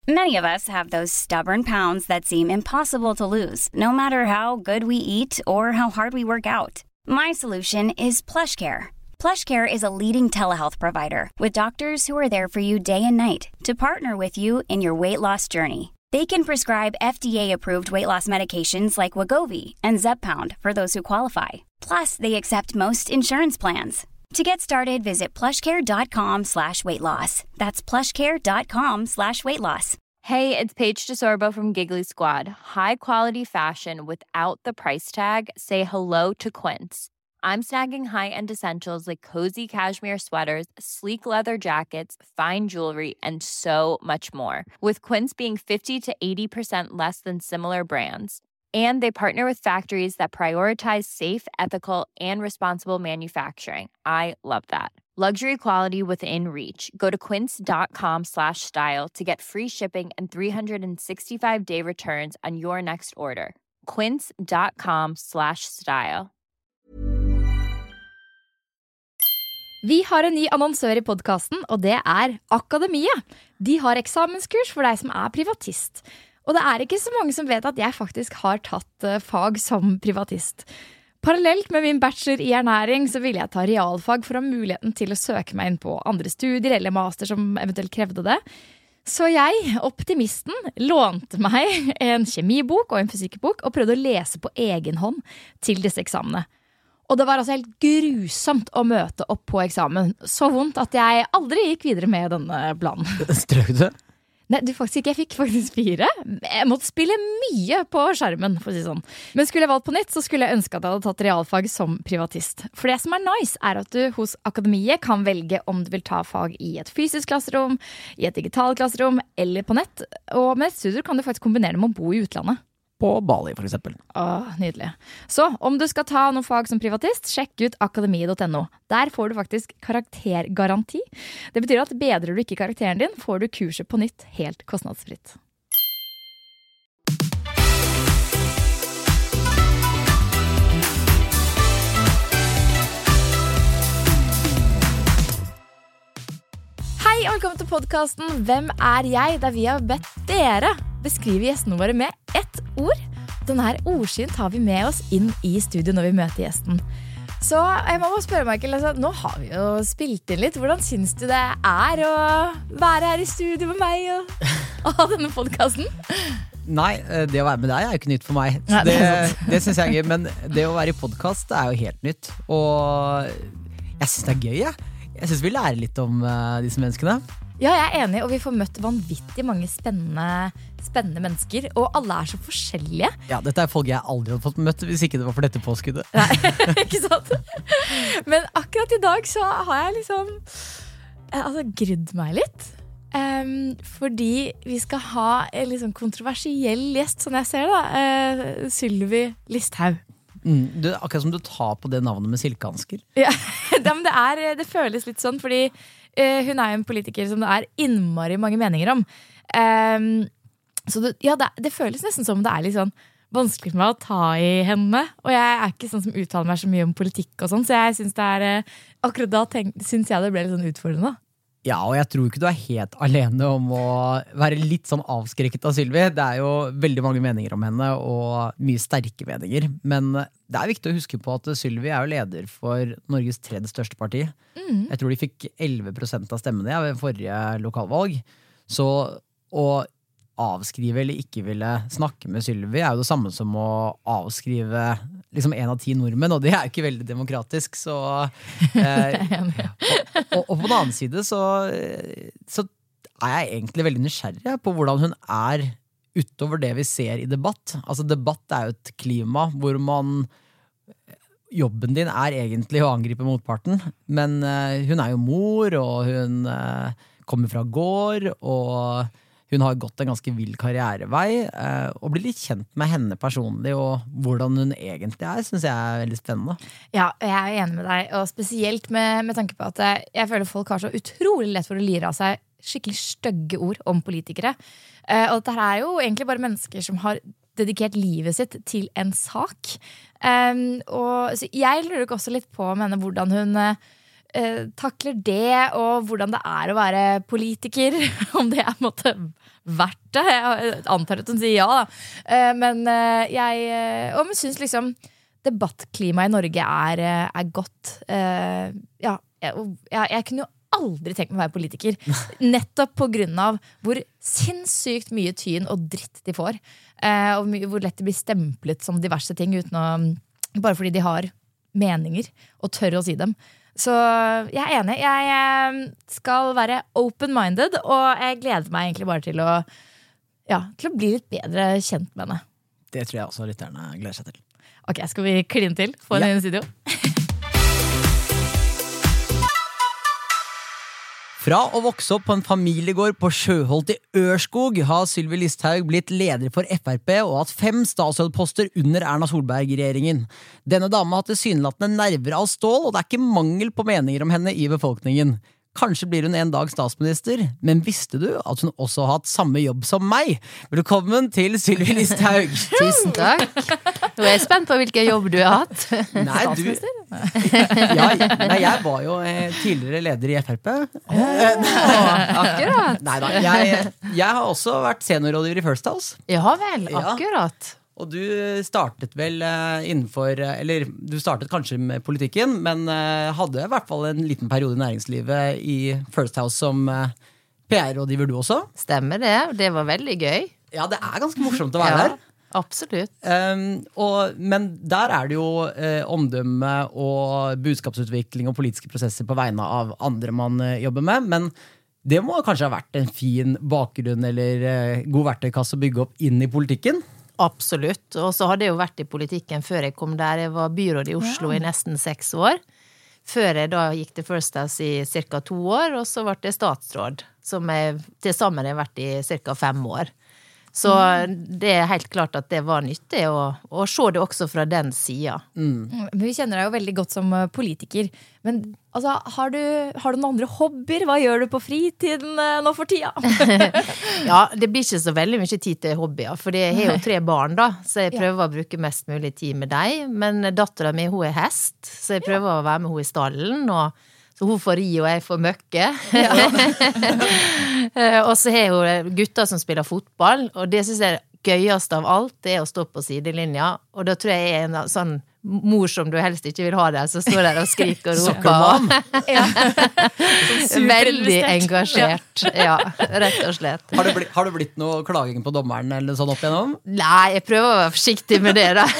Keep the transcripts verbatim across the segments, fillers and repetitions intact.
Many of us have those stubborn pounds that seem impossible to lose, no matter how good we eat or how hard we work out. My solution is PlushCare. PlushCare is a leading telehealth provider with doctors who are there for you day and night to partner with you in your weight loss journey. They can prescribe F D A-approved weight loss medications like Wegovy and Zepbound for those who qualify. Plus, they accept most insurance plans. To get started, visit plushcare.com slash weight loss. That's plushcare.com slash weight loss. Hey, it's Paige DeSorbo from Giggly Squad. High quality fashion without the price tag. Say hello to Quince. I'm snagging high-end essentials like cozy cashmere sweaters, sleek leather jackets, fine jewelry, and so much more. With Quince being fifty to eighty percent less than similar brands. And they partner with factories that prioritize safe, ethical, and responsible manufacturing. I love that. Luxury quality within reach. Go to quince.com slash style to get free shipping and three sixty-five day returns on your next order. Quince.com slash style. Vi har en ny annonsør i podcasten, og det er Akademiet. De har eksamenskurs for deg som er privatist. Og det er ikke så mange som vet at jeg faktisk har tatt fag som privatist. Parallelt med min bachelor i ernæring så ville jeg ta realfag for å ha muligheten til å søke meg inn på andre studier eller master som eventuelt krevde det. Så jeg, optimisten, lånte meg en kjemibok og en fysikkbok og prøvde å lese på egen hånd til disse eksamene. Og det var altså helt grusomt å møte opp på eksamen. Så vondt at jeg aldri gikk videre med denne planen. Strøk du? Nei, du faktisk ikke. Jeg fikk faktisk fire. Jeg måtte spille mye på skjermen, for å si sånn. Men skulle jeg valgt på nytt, så skulle jeg ønske at jeg hadde tatt realfag som privatist. For det som er nice er at du hos Akademiet kan velge om du vil ta fag i et fysisk klasserom, i et digitalt klasserom, eller på nett. Og med et studier kan du faktisk kombinere med å bo i utlandet. På Bali, for eksempel. Åh, nydelig. Så om du skal ta noen fag som privatist, sjekk ut akademiet punktum no. Der får du faktisk karaktergaranti. Det betyr at bedrer du ikke karakteren din, får du kurset på nytt helt kostnadsfritt. Hei, og velkommen til podcasten Hvem er jeg? Der vi har bedt dere beskrive gjestene våre med ett ord. Denne her ordsyn tar vi med oss inn i studio når vi møter gjesten. Så jeg må bare spørre, Michael, altså, nå har vi jo spilt inn litt. Hvordan synes du det er å være her i studio med meg og, og ha denne podcasten? Nei, det å være med deg er jo ikke nytt for meg. Nei, det, det, det synes jeg er gøy, men det å være i podcast er jo helt nytt. Og jeg synes det er gøy, jeg. Jeg synes vi lærer litt om uh, disse menneskene. Ja, jeg er enig, og vi får møtt vanvittig mange spennende, spennende mennesker, og alle er så forskjellige. Ja, dette er folk jeg aldri hadde fått møtt hvis ikke det var for dette påskuddet. Nei, ikke sant? Men akkurat i dag så har jeg liksom altså, grudd meg litt. Um, fordi vi skal ha en liksom kontroversiell gjest, sånn jeg ser da, uh, Sylvi Listhaug. Mm, du, akkurat som du tar på det navnet med silkehansker. Ja, det, er, det føles litt sånn, fordi uh, hun er jo en politiker som det er innmari mange meninger om. Um, så det, ja, det, det føles nesten som det er litt sånn vanskelig for meg å ta i henne. Og jeg er ikke sånn som uttaler meg så mye om politikk og sånn, så jeg synes det er, uh, akkurat da tenk, synes jeg det ble litt sånn utfordrende. Ja, og jeg tror ikke du er helt alene om å være litt sånn avskrekket av Sylvi. Det er jo veldig mange meninger om henne, og mye sterke meninger. Men det er viktig å huske på at Sylvi er jo leder for Norges tredje største parti. Mm. Jeg tror de fikk elleve prosent av stemmene ved forrige lokalvalg. Så å avskrive eller ikke ville snakke med Sylvi er jo det samme som å avskrive liksom en av ti nordmenn, og det er jo ikke veldig demokratisk, så eh, og, og, og på den annen side så, så er jeg egentlig veldig nysgjerrig på hvordan hun er utover det vi ser i debatt. Altså debatt er jo et klima hvor man jobben din er egentlig å angripe motparten, men eh, hun er jo mor, og hun eh, kommer fra gård, og hun har gått en ganske vild karrierevei, eh, og bli litt kjent med henne personlig, og hvordan hun egentlig er, synes jeg er veldig spennende. Ja, jeg er enig med deg, og spesielt med, med tanke på at jeg føler folk har så utrolig lett for å lire av seg skikkelig stygge ord om politikere. Eh, og dette er jo egentlig bare mennesker som har dedikert livet sitt til en sak. Um, og så jeg lurer også litt på, mener, hvordan hun eh, takler det, og hvordan det er å være politiker, om det er på en måte verdt det. Jeg antar at hun sier ja, da. Eh, men eh, jeg eh, og jeg synes liksom debattklimaet i Norge er, eh, er godt. Eh, ja, jeg, jeg, jeg kunne jo aldri tenkt meg å være politiker. Nettopp på grunn av hvor sinnssykt mye tyn og dritt de får. Eh, og my- hvor lett de blir stemplet som diverse ting uten å, bare fordi de har meninger og tør å si dem. Så jeg er enig. Jeg eh, skal være open-minded, og jeg gleder meg egentlig bare til å, ja, til å bli litt bedre kjent med henne. Det tror jeg også lytterne gleder seg til. Ok, skal vi kline til? Få henne Ja. inn i studio? Fra å vokse opp på en familiegård på Sjøholt i Ørskog har Sylvi Listhaug blitt leder for F R P og hatt fem statsrådposter under Erna Solberg-regjeringen. Denne dama har tilsynelatende nerver av stål, og det er ikke mangel på meninger om henne i befolkningen. Kanskje blir hun en dag statsminister, men visste du at hun også har hatt samme jobb som meg? Velkommen til Sylvi Listhaug. Tusen takk. Nå er jeg spent på hvilken jobb du har hatt. Nei, du... ja, nei, jeg var jo eh, tidligere leder i F R P. Akkurat. Neida, jeg, jeg har også vært seniorrådgiver i First House. Ja vel, Ja. akkurat. Og du startet vel eh, innenfor, eh, eller du startet kanskje med politikken, men eh, hadde i hvert fall en liten periode i næringslivet i First House som eh, P R-rådgiver du også. Stemmer det. Det var veldig gøy. Ja, det er ganske morsomt å være Ja, der. absolutt. Um, og, men der er det jo eh, omdømme og budskapsutvikling og politiske prosesser på vegne av andre man eh, jobber med, men det må kanskje ha vært en fin bakgrunn eller eh, god verktøykasse å bygge opp inn i politikken. Absolutt. Og så hadde jeg jo vært i politikken før jeg kom der. Jeg var byråd i Oslo i nesten seks år. Før jeg da gikk til First House i cirka to år, og så ble jeg statsråd, som jeg til sammen har vært i cirka fem år. Så det er helt klart at det var nyttig å, å se det også fra den siden. Men vi kjenner deg jo veldig godt som eh, politiker. Men altså, har du, har du noen andre hobbyer? Hva gjør du på fritiden eh, nå for tida? Ja, det blir ikke så veldig mye tid til hobbyer, for jeg har jo tre barn da, så jeg prøver å bruke mest mulig tid med dem. Men datteren min, hun er hest, så jeg prøver å være med henne i stallen, og så hun får ri og jeg får møkke. Og så har hun gutter som spiller fotball, og det synes jeg er gøyest av alt, det er å stå på sidelinja. Og da tror jeg jeg er en sånn mor som du helst ikke vil ha der, så står der og skriker og roper. Veldig engasjert. Ja, rett og slett. Har det, blitt, har det blitt noe klaging på dommeren eller sånn opp igjennom? Nei, jeg prøver å være forsiktig med det da.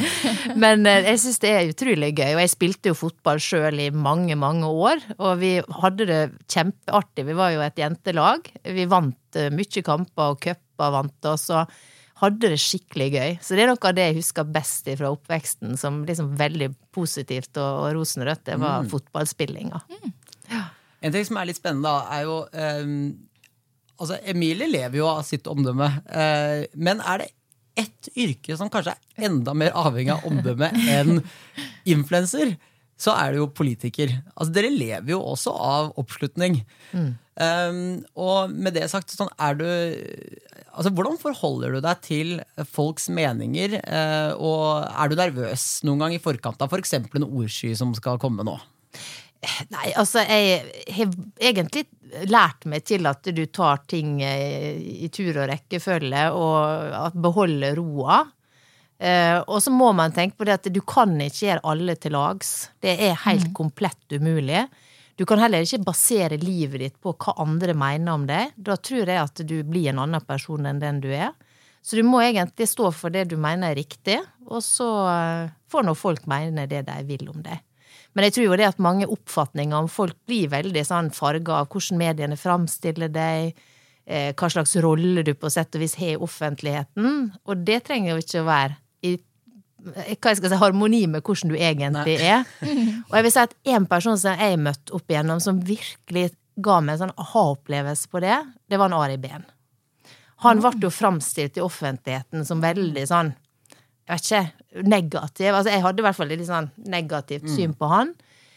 Men eh, jeg synes det er utrolig gøy, og jeg spilte jo fotball selv i mange, mange år, og vi hadde det kjempeartig. Vi var jo et jentelag. Vi vant uh, mye kamper og køpper vant, og så hadde det skikkelig gøy. Så det er noe av det jeg husker best fra oppveksten, som liksom veldig positivt og, og rosenrødt, det var mm. fotballspillinga. Mm. Ja. En ting som er litt spennende da, er jo um, altså Emilie lever jo av sitt omdømme, uh, men er det ett yrke som kanskje er enda mer avhengig av omdømme enn influencer, så er det jo politiker. Altså dere lever jo også av oppslutning. Mm. Um, og med det sagt, sånn, er du, altså, hvordan forholder du deg til folks meninger, uh, og er du nervøs noen gang i forkant av for eksempel en ordsky som skal komme nå? Nei, altså jeg har egentlig lært meg til at du tar ting i tur og rekkefølge, og at beholder roa. Uh, og så må man tenke på det at du kan ikke gjøre alle til lags. Det er helt mm. komplett umulig. Du kan heller ikke basere livet ditt på hva andre mener om deg. Da tror jeg at du blir en annen person enn den du er. Så du må egentlig stå for det du mener er riktig, og så uh, får nå folk mene det de vil om deg. Men jeg tror jo det at mange oppfatninger om folk blir veldig sånn farget av hvordan mediene fremstiller deg, eh, hva slags rolle du på sett og vis har i offentligheten, og det trenger jo ikke å være i hva jeg skal si, harmoni med hvordan du egentlig Nei. er. Og jeg vil si at en person som jeg møtte opp igjennom, som virkelig ga meg en sånn aha-opplevelse på det, det var en Ari Behn. Han ble jo fremstilt i offentligheten som veldig sånn, jeg vet ikke, negativ. Altså, jeg hadde i hvert fall litt sånn negativt syn på han.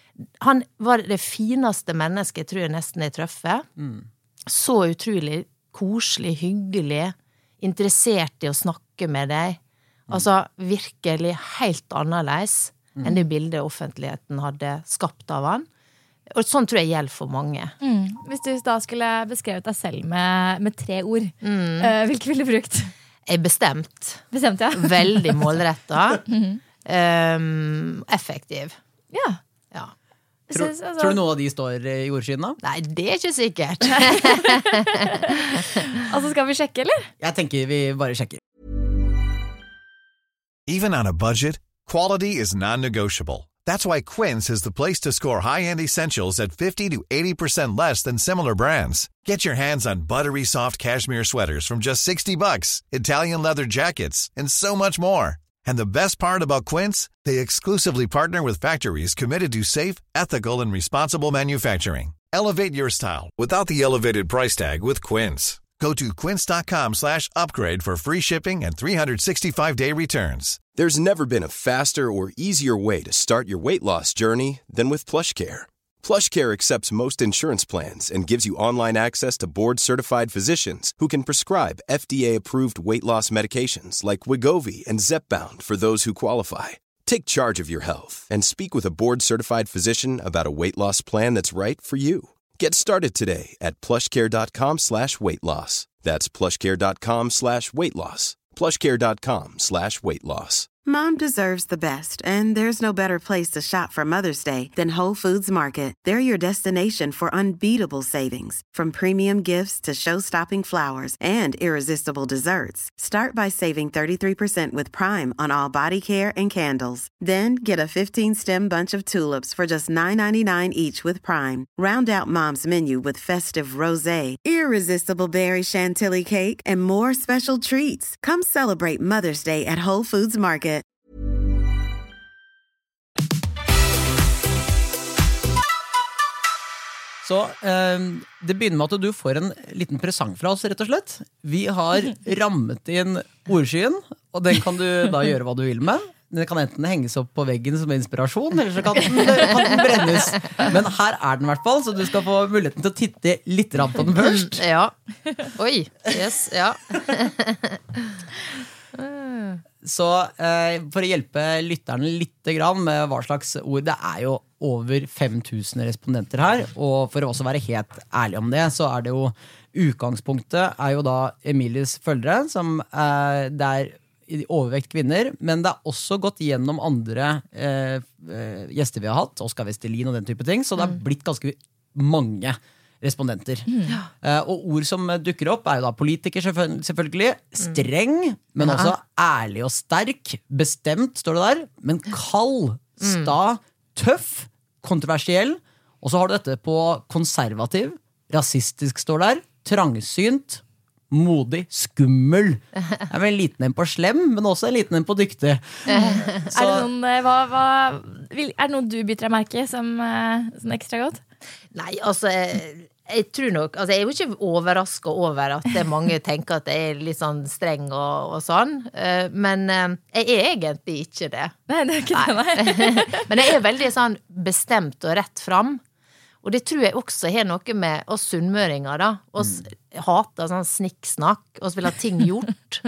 Han var det fineste mennesket, jeg tror jeg nesten jeg trøffer. Mm. Så utrolig koselig, hyggelig, interessert i å snakke med deg. Altså virkelig helt annerledes mm. enn det bildet offentligheten hadde skapt av han. Og sånn tror jeg gjelder for mange. Mm. Hvis du da skulle beskrevet deg selv med, med tre ord, mm. uh, hvilke ville du brukt? Jeg er bestemt. Bestemt, ja. Veldig målrettet. mm-hmm. um, effektiv. Ja. Ja. Tror, synes, altså... tror du noen av de står i ordskyen da? Nei, det er ikke sikkert. Altså, skal vi sjekke, eller? Jeg tenker vi bare sjekker. Even on a budget, quality is non-negotiable. That's why Quince is the place to score high-end essentials at fifty to eighty percent less than similar brands. Get your hands on buttery soft cashmere sweaters from just sixty bucks, Italian leather jackets, and so much more. And the best part about Quince, they exclusively partner with factories committed to safe, ethical, and responsible manufacturing. Elevate your style without the elevated price tag with Quince. Go to quince.com slash upgrade for free shipping and three sixty-five day returns. There's never been a faster or easier way to start your weight loss journey than with PlushCare. PlushCare accepts most insurance plans and gives you online access to board-certified physicians who can prescribe F D A-approved weight loss medications like Wegovy and Zepbound for those who qualify. Take charge of your health and speak with a board-certified physician about a weight loss plan that's right for you. Get started today at plushcare.com slash weight loss. That's plushcare.com slash weight loss. plushcare.com slash weight loss. Mom deserves the best, and there's no better place to shop for Mother's Day than Whole Foods Market. They're your destination for unbeatable savings, from premium gifts to show-stopping flowers and irresistible desserts. Start by saving thirty-three percent with Prime on all body care and candles. Then get a fifteen-stem bunch of tulips for just nine ninety-nine each with Prime. Round out Mom's menu with festive rosé, irresistible berry chantilly cake, and more special treats. Come celebrate Mother's Day at Whole Foods Market. Så eh, det begynner med at du får en liten presang fra oss, rett og slett. Vi har rammet inn ordskyen, og den kan du da gjøre hva du vil med. Den kan enten henges opp på veggen som inspirasjon, eller så kan den, kan den brennes. Men her er den i hvert fall, så du skal få muligheten til å titte litt på den først. Ja. Oi, yes, ja. Så eh, for å hjelpe lytterne litt grann med hva slags ord, det er jo over fem tusen respondenter her, og for å også være helt ærlig om det, så er det jo utgangspunktet er jo da Emilies følgere, som eh, det er overvekt kvinner, men det er også gått gjennom andre eh, gjester vi har hatt, Oskar Vestelin og den type ting, så det har blitt ganske mange respondenter. Mm. Uh, og ord som dukker opp er jo da politiker selvfølgelig, streng, men også ærlig og sterk, bestemt står det der, men kald, sta, tøff, kontroversiell, og så har du dette på konservativ, rasistisk står der, trangsynt, modig, skummel. Det er vel en liten en på slem, men også en liten en på dyktig. Så, er, det noen, hva, hva, er det noen du bytter deg merke som sånn ekstra godt? Nei, altså jeg, jeg tror nok, altså jeg er jo ikke overrasket over at det mange tenker at jeg er litt sånn streng og, og sånn, men jeg er egentlig ikke det. Nei, det er ikke nei. det, nei. Men jeg er veldig sånn bestemt og rett frem, og det tror jeg også har noe med oss sunnmøringer da, oss mm. hater sånn snikksnakk, oss vil ha ting gjort,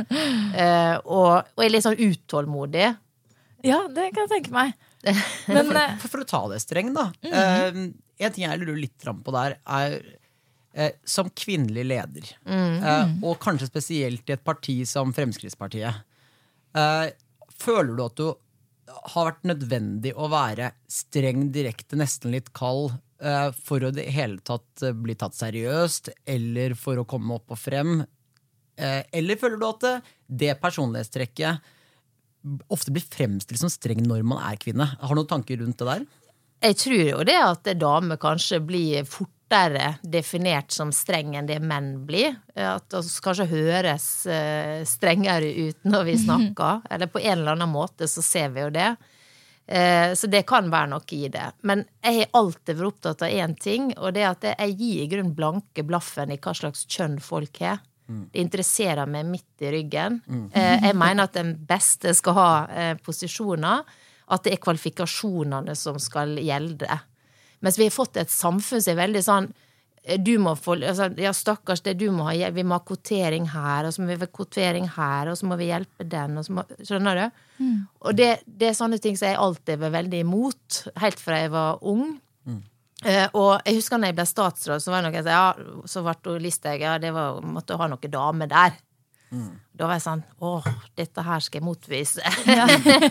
og, og er litt sånn utålmodig. Ja, det kan jeg tenke meg. Men, for, for, for å ta det streng da, mm. uh, en ting jeg lurer litt fram på der er eh, som kvinnelig leder, mm. eh, og kanskje spesielt i et parti som Fremskrittspartiet. Eh, føler du at du har vært nødvendig å være streng, direkte, nesten litt kald, eh, for å det hele tatt bli tatt seriøst, eller for å komme opp og frem? Eh, eller føler du at det, det personlighetstrekket ofte blir fremstilt som streng når man er kvinne? Har du noen tanker rundt det der? Jeg tror jo det at damer kanskje blir fortere definert som streng enn det menn blir. At det kanskje høres strengere ut når vi snakker, eller på en eller annen måte så ser vi jo det. Så det kan være noe i det. Men jeg har alltid vært opptatt av en ting, og det er at jeg gir i grunn blanke blaffen i hva slags kjønn folk har. Det interesserer meg midt i ryggen. Jeg mener at den beste skal ha posisjoner, at det er kvalifikasjonene som skal gjelde. Mens vi har fått et samfunn som er veldig sånn, du må få, altså, ja stakkars det, du må ha, vi må ha kvotering her, og så må vi ha kvotering her, og så må vi hjelpe den, og så må, skjønner du? Mm. Og det, det er sånne ting som jeg alltid var veldig imot, helt fra jeg var ung. Mm. Uh, og jeg husker når jeg ble statsråd, så var det noe, ja, så ble Listhaug, ja, det var, måtte ha noen dame der. Mm. Da var jeg sånn, åh, dette her skal jeg motvise. Ja.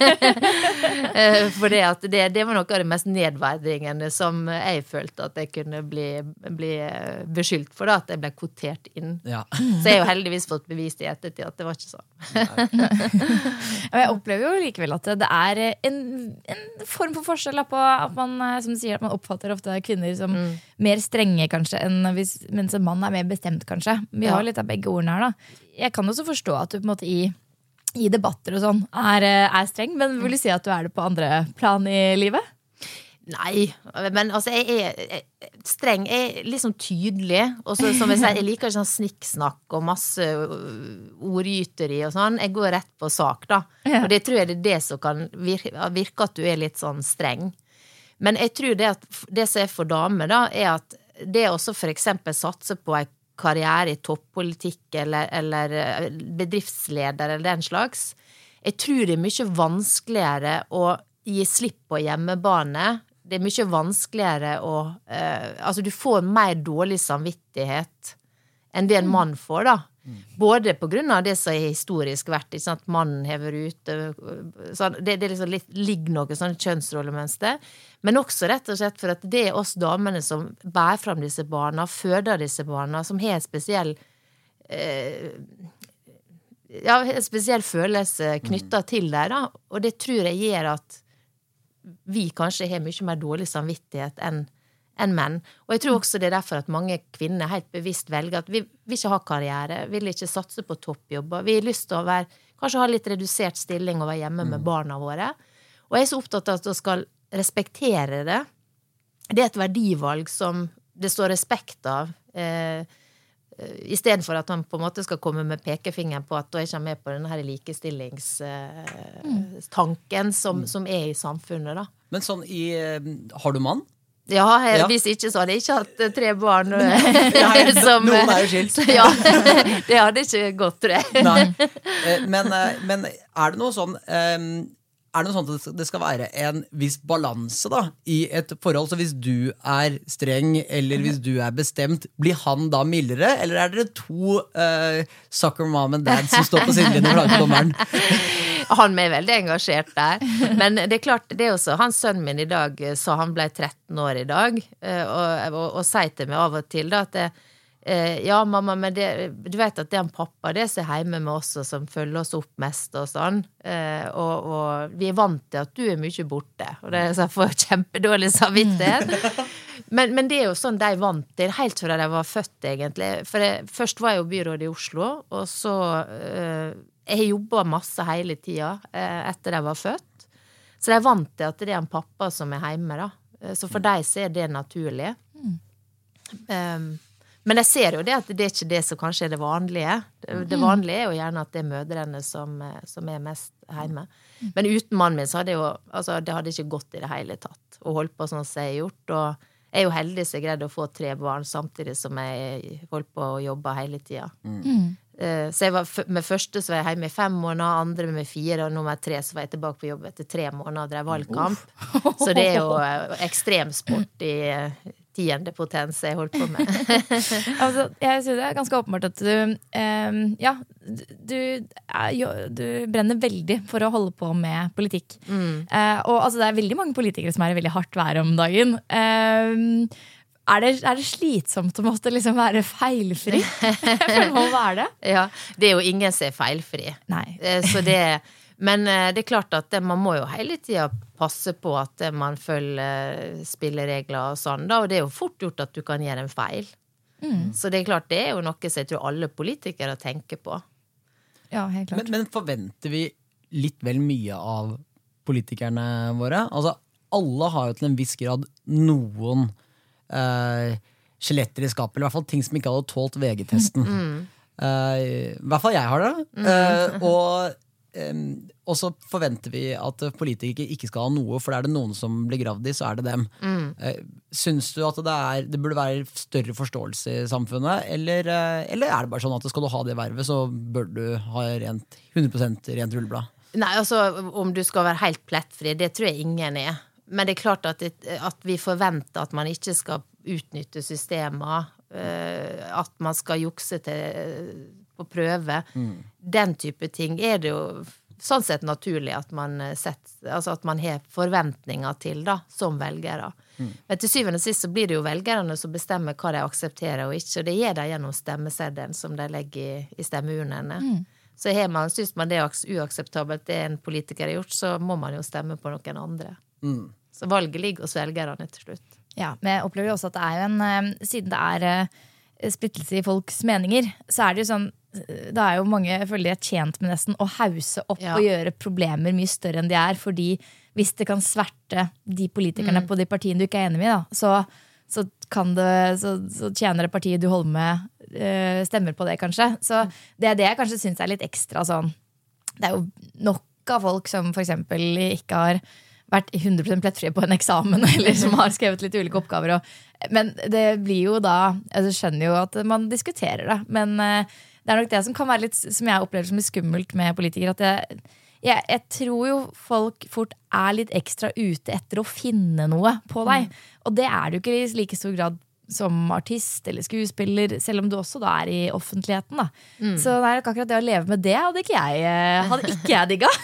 For det, at det, det var noe av det mest nedverdigende som jeg følte at jeg kunne bli, bli beskyldt for, da, at jeg ble kvotert inn. Ja. Så jeg har jo heldigvis fått bevist i ettertid at det var ikke sånn. Jeg opplever jo likevel at det er en, en form for forskjell på at man, som du sier, at man oppfatter ofte kvinner som mm. mer strenge kanskje, enn hvis, mens en mann er mer bestemt kanskje. Vi har ja. litt av begge ordene her da. Jeg kan også forstå at du på en måte i, i debatter og sånn er, er streng, men vil du si at du er det på andre plan i livet? Nei, men altså jeg er, jeg, streng, jeg er liksom tydelig, og så, som jeg sier, jeg liker ikke sånn snikksnakk og masse ordgyteri og sånn, jeg går rett på sak da, ja. Og det tror jeg det er det som kan virke, virke at du er litt sånn streng. Men jeg tror det at det som er for damer da, er at det også for eksempel satse på en karriere i toppolitikk eller, eller bedriftsleder eller den slags. Jeg tror det er mye vanskeligere å gi slipp på hjemmebane. Det er mye vanskeligere å... Eh, altså, du får mer dårlig samvittighet enn det en mann får, da. Både på grunn av det som er historisk vært, ikke sant? Mannen hever ut, så det, det liksom litt, ligger noe sånn kjønnsrollemønster, men også rett og slett for at det er oss damene som bærer frem disse barna, føder disse barna, som har en spesiell eh, ja, en spesiell følelse knyttet til deg da, og det tror jeg gjør at vi kanskje har mye mer dårlig samvittighet enn enn menn. Og jeg tror også det er derfor at mange kvinner helt bevisst velger at vi vil ikke ha karriere, vil ikke satse på toppjobber, vi har lyst til å være, kanskje ha litt redusert stilling og være hjemme med barna våre. Og jeg er så opptatt av at du skal respektere det. Det er et verdivalg som det står respekt av, eh, i stedet for at han på en måte skal komme med pekefingeren på at du ikke er med på denne her likestillingstanken som, som er i samfunnet da. Men sånn i, har du mann? Ja, jeg, ja, hvis ikke så hadde jeg ikke hatt tre barn. Nei, som, noen er jo skilt. Ja, det hadde ikke gått, tror jeg. Nei, men, men er det noe sånn, er det noe sånn at det skal være en viss balanse da, i et forhold, så hvis du er streng, eller hvis du er bestemt, blir han da mildere, eller er det to uh, soccer mom and dad som står på sidelinjen og lager dommeren? Han er veldig engasjert der, men det er klart, det er også, hans sønn min i dag sa han ble tretten år i dag, og, og, og sier til meg av og til da, at det, ja mamma, men det, du vet at det er en pappa, det som er hjemme med oss og som følger oss opp mest og sånn, og, og vi er vant til at du er mye borte, og det er så for kjempedårlig samvittighet. Men, men det er jo sånn de er vant til, helt fra de var født egentlig, for jeg, først var jeg jo byråd i Oslo, og så... Jeg har jobbet masse hele tiden etter jeg var født. Så jeg er vant til at det er en pappa som er hjemme da. Så for deg så er det naturlig. Mm. Um, men jeg ser jo det at det er ikke det som kanskje er det vanlige. Det vanlige er jo gjerne at det er mødrene som, som er mest hjemme. Men uten mannen min så hadde jeg jo, altså det hadde ikke gått i det hele tatt. Og holdt på sånn som jeg har gjort. Og jeg er jo heldig så jeg greide å få tre barn samtidig som jeg holdt på å jobbe hele tiden. Mm. Så jeg var med første så var jeg hjemme i fem måneder, andre med fire, og nummer tre så var jeg tilbake på jobb etter tre måneder og drev valgkamp. Så det er jo ekstremsport i tiende potens jeg holdt på med. Altså, jeg synes det er ganske åpenbart at du, um, ja, du, jo, du brenner veldig for å holde på med politikk. Mm. Uh, og altså, det er veldig mange politikere som er i veldig hardt vær om dagen. Um, Er det, er det slitsomt å måtte liksom være feilfri? For hva er det? Ja, det er jo ingen som er feilfri. Nei. Så det, men det er klart at man må jo hele tiden passe på at man følger spilleregler og sånn, da, og det er jo fort gjort at du kan gjøre en feil. Mm. Så det er klart, det er jo noe som jeg tror alle politikere tenker på. Ja, helt klart. Men, men forventer vi litt vel mye av politikerne våre? Altså, alle har jo til en viss grad noen Uh, skjeletter i skapet, eller i hvert fall ting som ikke hadde tålt V G-testen. Mm. Uh, I hvert fall jeg har det. Uh, og, um, og så forventer vi at politikere ikke skal ha noe, for er det noen som blir gravd i, så er det dem. Mm. Uh, Syns du at det, er, det burde være større forståelse i samfunnet, eller, uh, eller er det bare sånn at skal du ha det vervet, så bør du ha rent, hundre prosent rent rulleblad? Nei, altså, om du skal være helt plettfri, det tror jeg ingen er. men det er klart at, det, at vi forventer at man ikke skal utnytte systemer, at man skal jukse til, på prøve. Mm. Den type ting er det jo sånn sett naturlig at man, setter, altså at man har forventninger til da, som velgere. Mm. Men til syvende og sist så blir det jo velgerne som bestemmer hva de aksepterer og ikke, og det gjør de gjennom stemmeseddelen som de legger i, i stemmeurnene. Mm. Så har man, synes man det er uakseptabelt det en politiker har gjort, så må man jo stemme på noen andre. Mm. Så valget ligger hos velgerne til slutt. Ja, men jeg opplever jo også at det er jo en, siden det er splittelse i folks meninger, så er det jo sånn, det er jo mange, jeg føler de er tjent med nesten å hause opp ja. Og gjøre problemer mye større enn de er, fordi hvis det kan sverte de politikerne mm. på de partiene du ikke er enig med, da, så, så, kan det, så, så tjener det partiet du holder med uh, stemmer på det kanskje. Så det er det jeg kanskje synes er litt ekstra sånn, det er jo nok av folk som for eksempel ikke har vært hundre prosent plettfrie på en eksamen, eller som har skrevet litt ulike oppgaver. Og, men det blir jo da, jeg skjønner jo at man diskuterer det, men uh, det er nok det som kan være litt, som jeg opplever som litt skummelt med politikere, at jeg, jeg, jeg tror jo folk fort er litt ekstra ute etter å finne noe på deg. Mm. Og det er du ikke i like stor grad som artist eller skuespiller, selv om du også da er i offentligheten. Da. Mm. Så det er ikke akkurat det å leve med det, hadde ikke jeg, hadde ikke jeg digget.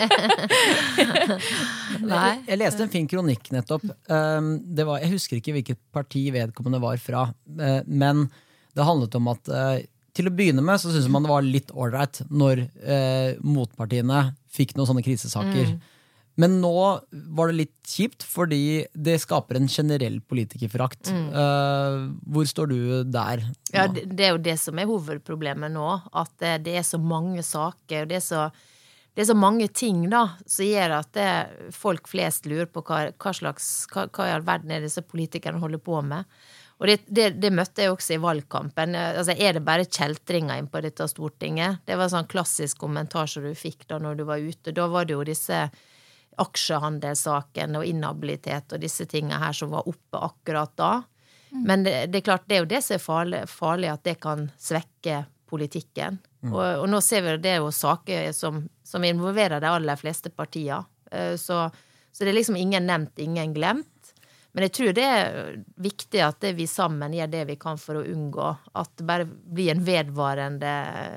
Nei. Jeg leste en fin kronikk nettopp. Um, det var, jeg husker ikke hvilket parti vedkommende var fra, uh, men det handlet om at uh, til å begynne med så synes man det var litt alright når uh, motpartiene fikk noen sånne krisesaker. Mm. Men nå var det litt kjipt, fordi det skaper en generell politikerforakt. Mm. Uh, hvor står du der nå? Ja, det, det er jo det som er hovedproblemet nå, at det, det er så mange saker, og det er så, det er så mange ting da, som gjør at det, folk flest lurer på hva, hva slags, hva, hva i all verden er disse politikerne holder på med. Og det, det, det møtte jeg også i valgkampen. Altså, er det bare kjeltringer inn på dette Stortinget? Det var sånn klassisk kommentar som du fikk da når du var ute. Da var det jo disse aksjehandelssaken og inhabilitet og disse tingene her som var oppe akkurat da. Mm. Men det, det er klart, det er jo det som er farlig, farlig at det kan svekke politikken. Mm. Og, og nå ser vi det er jo saker som, som involverer de aller fleste partier. Så, så det er liksom ingen nevnt, ingen glemt. Men jeg tror det er viktig at det vi sammen gjør det vi kan for å unngå at det bare blir en vedvarende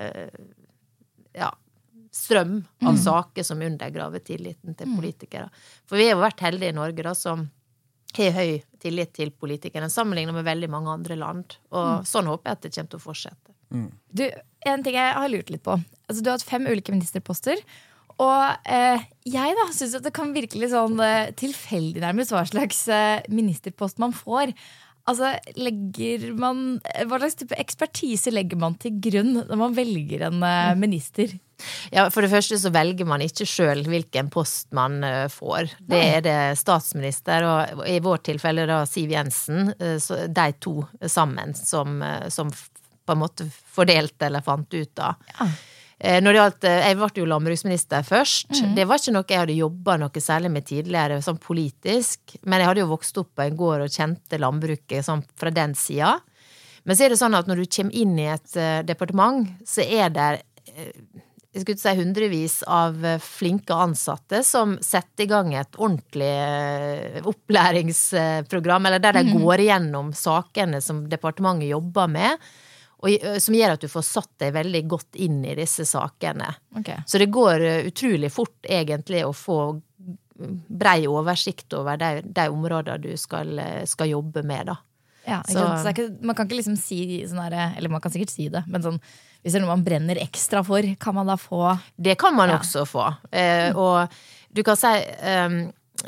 ja, strøm av mm. saker som undergraver tilliten til politikere. For vi har jo vært heldige i Norge da, som har høy tillit til politikerne, sammenlignet med veldig mange andre land. Og mm. sånn håper jeg at det kommer til å fortsette. Mm. Du, en ting jeg har lurt litt på. Altså, du har hatt fem ulike ministerposter, og eh, jeg da synes at det kan virkelig sånn eh, tilfeldig nærmest hva slags eh, ministerpost man får. Altså, legger man, hva slags type ekspertise legger man til grunn når man velger en eh, minister? Ja, for det første så velger man ikke selv hvilken post man uh, får. Det er det statsminister, og i vårt tilfelle da Siv Jensen, uh, så de to sammen som, uh, som på en måte fordelte eller fant ut av. Ja. Når det gjaldt, jeg ble jo landbruksminister først. Mm. Det var ikke noe jeg hadde jobbet noe særlig med tidligere, sånn politisk. Men jeg hadde jo vokst opp på en gård og kjente landbruket sånn fra den siden. Men så er det sånn at når du kommer inn i et uh, departement, så er det uh, jeg skulle si hundrevis av flinke ansatte som setter i gang et ordentlig uh, opplæringsprogram, eller der de mm. går igjennom sakene som departementet jobber med, og som gjør at du får satt deg veldig godt inn i disse sakene. Okay. Så det går utrolig fort egentlig å få brei oversikt over de, de områder du skal, skal jobbe med da. Ja, så, så det er ikke, man kan ikke liksom si sånn her, eller man kan sikkert si det, men sånn, hvis det er noe man brenner ekstra for, kan man da få? Det kan man ja. også få. Eh, mm. Og du kan si... Um,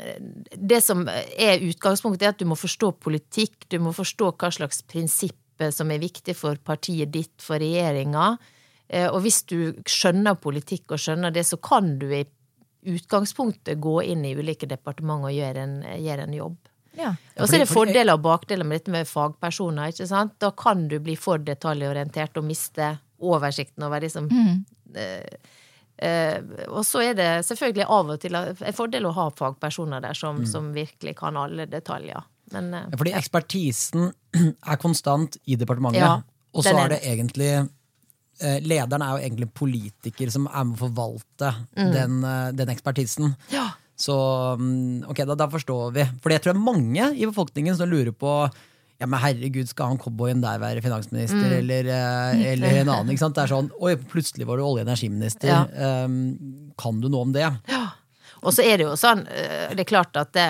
det som er utgangspunktet er at du må forstå politikk, du må forstå hva slags prinsipp som er viktig for partiet ditt, for regjeringen. Og hvis du skjønner politikk og skjønner det, så kan du i utgangspunktet gå inn i ulike departementer og gjøre en, gjøre en jobb. Ja. Og så er det fordeler og bakdeler med dette med fagpersoner, ikke sant? Da kan du bli for detaljorientert og miste oversikten over det som... Mm. Eh, eh, og så er det selvfølgelig av og til en fordel å ha fagpersoner der som, mm. som virkelig kan alle detaljer. Men, ja, fordi ekspertisen er konstant i departementet, ja, og så er det egentlig eh, lederen er jo egentlig politiker som er med å forvalte mm. den, den ekspertisen. Ja. Så ok, da, da forstår vi. For jeg tror det er mange i befolkningen som lurer på ja, men herregud, skal han cowboyen der være finansminister, mm. eller, eller en annen, ikke sant? Det er sånn, oi, plutselig var du olje- og energiminister. Ja. Um, kan du noe om det? Ja. Og så er det jo sånn, det er klart at det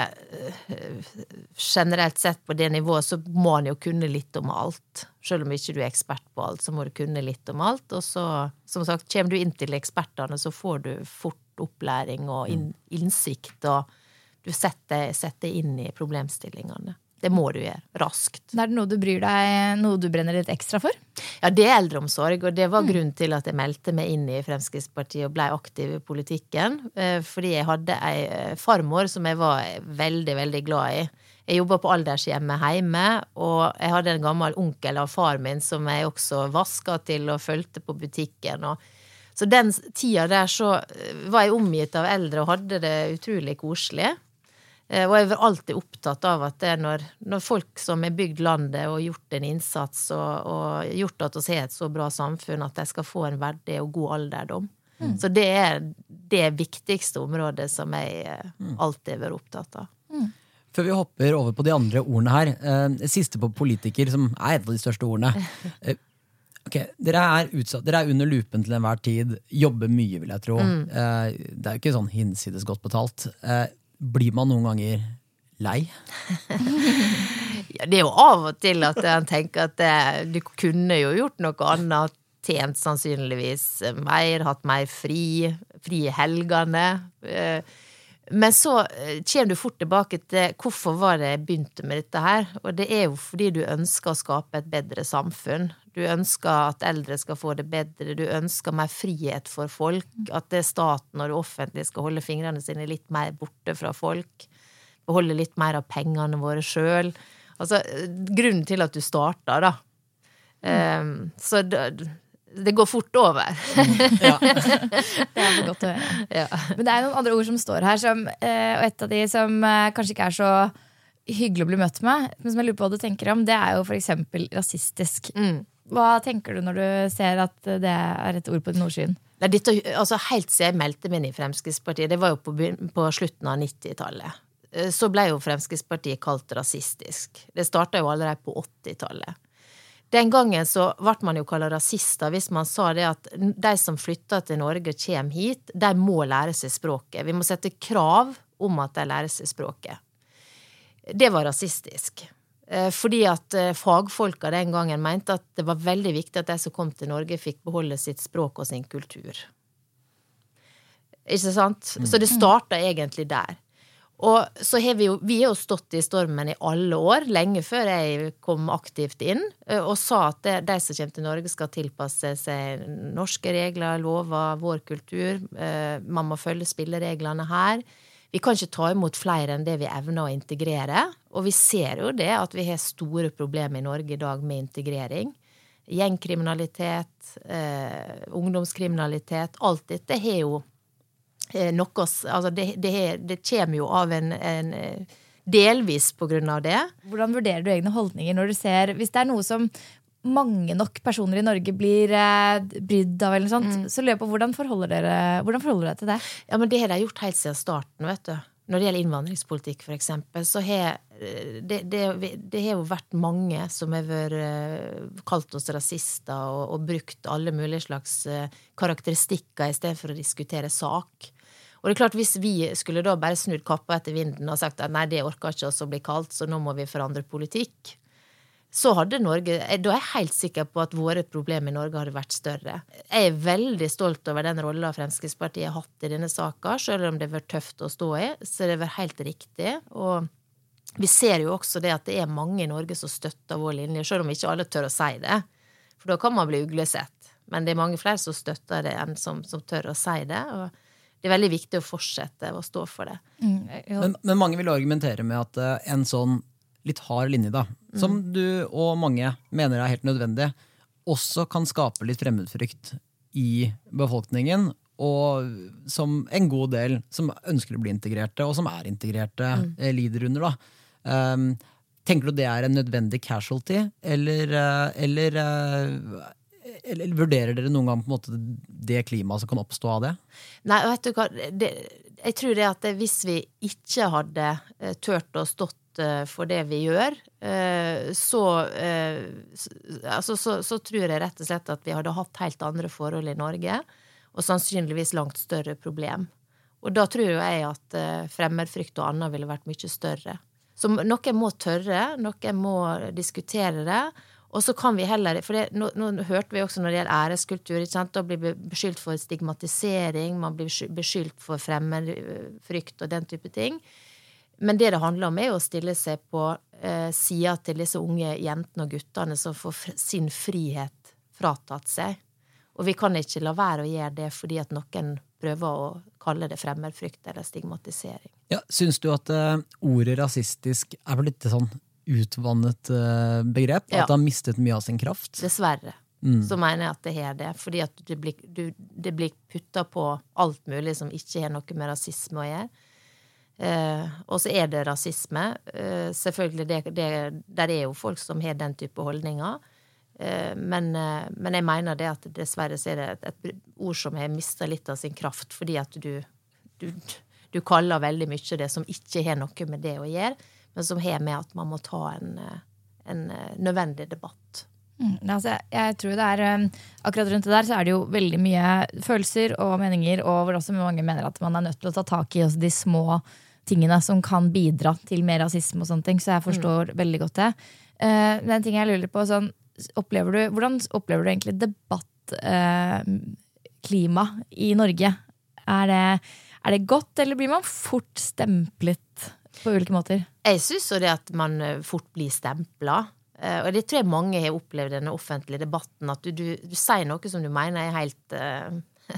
generelt sett på det nivået så må han jo kunne litt om alt. Selv om ikke du er ekspert på alt, så må du kunne litt om alt. Og så, som sagt, kommer du inn til ekspertene, så får du fort opplæring og inn, innsikt, og du setter, setter inn i problemstillingene. Det må du gjøre, raskt. Er det noe du bryr deg, noe du brenner litt ekstra for? Ja, det er eldreomsorg, og det var mm. grunnen til at jeg meldte meg inn i Fremskrittspartiet og ble aktiv i politikken, fordi jeg hadde en farmor som jeg var veldig, veldig glad i. Jeg jobbet på aldershjemmet hjemme, og jeg hadde en gammel onkel av far min som jeg også vasket til og følte på butikken. Og så den tida der så var jeg omgitt av eldre og hadde det utrolig koselig. Og jeg var alltid opptatt av at det er når, når folk som har bygd landet og gjort en innsats og, og gjort at vi har et så bra samfunn, at de skal få en verdig og god alderdom. Mm. Så det er det viktigste området som jeg alltid har vært opptatt av. Mm. Før vi hopper over på de andre ordene her, eh, siste på politiker, som er et av de største ordene. Eh, ok, dere er utsatt, dere er under lupen til enhver tid, jobber mye, vil jeg tro. Mm. Eh, det er jo ikke sånn hinsides godt betalt. Eh, blir man noen ganger lei? Ja, det er jo av og til at jeg tenker at det, du kunne jo gjort noe annet, tjent sannsynligvis mer, hatt mer fri, fri i helgene. Eh, Men så kommer du fort tilbake til hvorfor var det jeg begynte med dette her, og det er jo fordi du ønsker å skape et bedre samfunn. Du ønsker at eldre skal få det bedre, du ønsker mer frihet for folk, at det er staten og det offentlige skal holde fingrene sine litt mer borte fra folk, beholde litt mer av pengene våre selv. Altså, grunnen til at du starter da. Um, så det, det går fort over. Ja. Det er godt å høre. Ja. Men det er noen andre ord som står her, som, og et av de som kanskje ikke er så hyggelig å bli møtt med, men som jeg lurer på hva du tenker om, det er jo for eksempel rasistisk. Mm. Hva tenker du når du ser at det er et ord på Nordsjøen? Nei, dette, altså helt siden jeg meldte meg inn i Fremskrittspartiet, det var jo på, på slutten av nittitallet. Så ble jo Fremskrittspartiet kalt rasistisk. Det startet jo allerede på åttitallet. Den gangen så ble man jo kallet rasister hvis man sa det at de som flytter til Norge og kommer hit, de må lære seg språket. Vi må sette krav om at de lærer seg språket. Det var rasistisk. Fordi at fagfolka den gangen mente at det var veldig viktig at de som kom til Norge fikk beholde sitt språk og sin kultur. Ikke sant? Så det startet egentlig der. Og så har vi jo, vi har jo stått i stormen i alle år, lenge før jeg kom aktivt inn, og sa at det, de som kommer til Norge skal tilpasse seg norske regler, lover, vår kultur, man må følge spillereglene her. Vi kan ikke ta imot flere enn det vi evner å integrere, og vi ser jo det at vi har store problemer i Norge i dag med integrering. Gjengkriminalitet, eh, ungdomskriminalitet, alt dette har jo noe, altså det, det, det kommer jo av en, en delvis på grunn av det. Hvordan vurderer du egne holdninger når du ser, hvis det er noe som mange nok personer i Norge blir eh, brydd av eller noe sånt, mm. så lurer jeg på hvordan forholder dere, hvordan forholder dere til det? Ja, men det har de gjort helt siden starten, vet du. Når det gjelder innvandringspolitikk for eksempel, så har det, det, det har jo vært mange som har vært kalt oss rasister og, og brukt alle mulige slags karakteristikker i stedet for å diskutere sak. Og det er klart, hvis vi skulle da bare snudd kappa etter vinden og sagt at nei, det orker ikke oss å bli kalt, så nå må vi forandre politikk, så hadde Norge, da er jeg helt sikker på at våre problemer i Norge hadde vært større. Jeg er veldig stolt over den rollen Fremskrittspartiet har hatt i denne saken, selv om det har vært tøft å stå i, så det har vært helt riktig. Og vi ser jo også det at det er mange i Norge som støtter vår linje, selv om ikke alle tør å si det, for da kan man bli uglesett. Men det er mange flere som støtter det enn som, som tør å si det, og det er veldig viktig å fortsette å stå for det. Mm, men, men mange vil argumentere med at uh, en sånn litt hard linje da, mm. som du og mange mener er helt nødvendig, også kan skape litt fremmedfrykt i befolkningen, og som en god del som ønsker å bli integrerte, og som er integrerte, mm. lider under da. Um, tenker du det er en nødvendig casualty, eller, uh, eller uh, Eller vurderer dere noen gang på en måte det klimaet som kan oppstå av det? Nei, vet du hva, det, jeg tror det at det, hvis vi ikke hadde uh, tørt å stått uh, for det vi gjør, uh, så, uh, altså, så, så tror jeg rett og slett at vi hadde hatt helt andre forhold i Norge, og sannsynligvis langt større problem. Og da tror jeg at uh, fremmedfrykt og annet ville vært mye større. Så noen må tørre, noen må diskutere det, og så kan vi heller, for det, nå, nå hørte vi også når det gjelder æreskultur, ikke sant? Da blir vi beskyldt for stigmatisering, man blir beskyldt for fremmedfrykt og den type ting. Men det det handler om er å stille seg på eh, siden til disse unge jentene og guttene som får sin frihet fratatt seg. Og vi kan ikke la være å gjøre det fordi at noen prøver å kalle det fremmedfrykt eller stigmatisering. Ja, synes du at uh, ordet rasistisk er blitt et sånn utvannet uh, begrep? Ja. At det har mistet mye av sin kraft? Dessverre. Mm. Så mener jeg at det er det. Fordi at det blir, du, det blir puttet på alt mulig som ikke har noe med rasisme å gjøre. Uh, og så er det rasisme. Uh, selvfølgelig, det, det, der er jo folk som har den type holdninger. Men, men jeg mener det at dessverre så er det et, et ord som har mistet litt av sin kraft, fordi at du, du, du kaller veldig mye det som ikke har noe med det å gjøre, men som har med at man må ta en, en nødvendig debatt. Mm, altså, jeg tror det er, akkurat rundt det der så er det jo veldig mye følelser og meninger, og hvor også mange mener at man er nødt til å ta tak i også de små tingene som kan bidra til mer rasisme og sånne ting, så jeg forstår mm. veldig godt det. Uh, den ting jeg lurer på, sånn, Opplever du, hvordan opplever du egentlig debattklima eh, i Norge? Er det, er det godt, eller blir man fort stemplet på ulike måter? Jeg synes jo det at man fort blir stemplet. Eh, og det tror jeg mange har opplevd i denne offentlige debatten, at du, du, du sier noe som du mener er helt eh,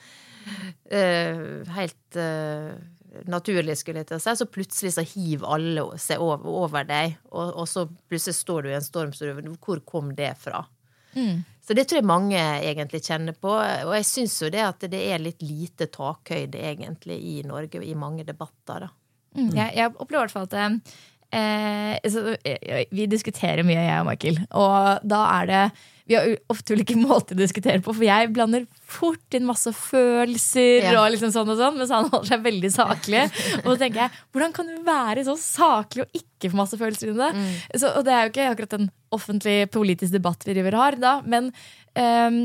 uh, helt uh, naturlig, skulle jeg til å si, så plutselig så hiver alle seg over, over deg, og, og så plutselig står du i en storm, så du, hvor kom det fra? Mm. Så det tror jeg mange egentlig kjenner på, og jeg synes jo det at det er litt lite takhøyde egentlig i Norge, i mange debatter da. Mm. Jeg, jeg opplever i hvert fall at eh, så, vi diskuterer mye, jeg og Michael, og da er det vi har ofte ulike måter å diskutere på, for jeg blander fort inn masse følelser ja. Og liksom sånn og sånn, mens han holder seg veldig saklig. Og så tenker jeg, hvordan kan du være så saklig og ikke få masse følelser inn i det? Mm. Så, og det er jo ikke akkurat en offentlig politisk debatt vi driver har da, men um,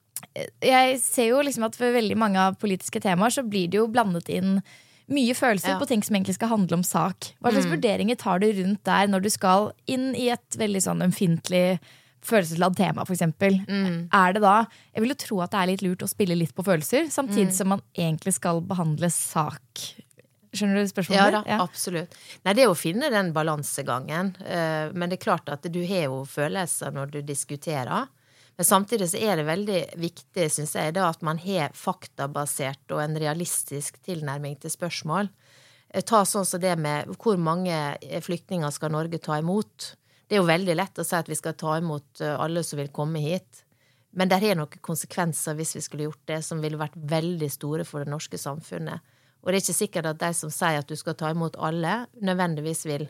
jeg ser jo liksom at for veldig mange av politiske temaer så blir det jo blandet inn mye følelser ja. På ting som egentlig skal handle om sak. Hva slags mm. vurderinger tar du rundt der når du skal inn i et veldig sånn ømfintlig følelsesladd tema, for eksempel. Mm. Er det da, jeg vil jo tro at det er litt lurt å spille litt på følelser, samtidig mm. som man egentlig skal behandle sak. Skjønner du spørsmålet? Ja da, ja. Absolutt. Nei, det er å finne den balansegangen, uh, men det er klart at du har jo følelser når du diskuterer, men samtidig så er det veldig viktig, synes jeg, da, at man har faktabasert og en realistisk tilnærming til spørsmål. Uh, ta sånn som det med hvor mange flyktninger skal Norge ta imot. Det er jo veldig lett å si at vi skal ta imot alle som vil komme hit. Men det er noen konsekvenser hvis vi skulle gjort det, som ville vært veldig store for det norske samfunnet. Og det er ikke sikkert at de som sier at du skal ta imot alle, nødvendigvis vil